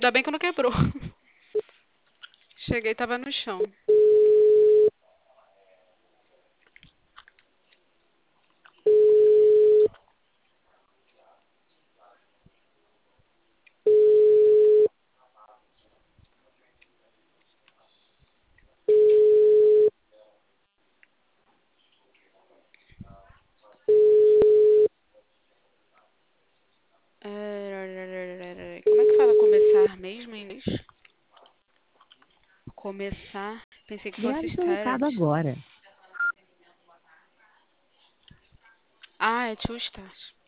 Ainda bem que não quebrou. Cheguei e tava no chão. Como é que fala começar mesmo em inglês? Começar. Pensei que fosse Grave seu start. recado agora. Ah, é to start.